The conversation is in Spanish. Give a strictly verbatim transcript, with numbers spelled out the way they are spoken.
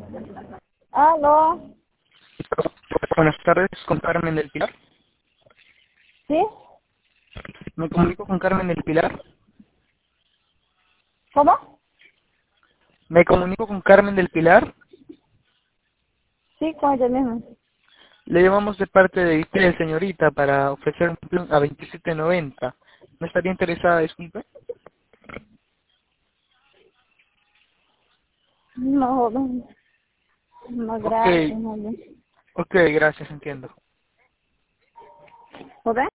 Aló, Buenas tardes, con Carmen del Pilar. ¿sí? Me comunico con Carmen del Pilar. ¿Cómo? Me comunico con Carmen del Pilar. Sí, con ella misma. Le llamamos de parte de usted, señorita, para ofrecer un plan a veintisiete noventa. ¿No estaría interesada, disculpe? No, joven. No, Ok, gracias, joven. ok, gracias, entiendo. ¿Joven?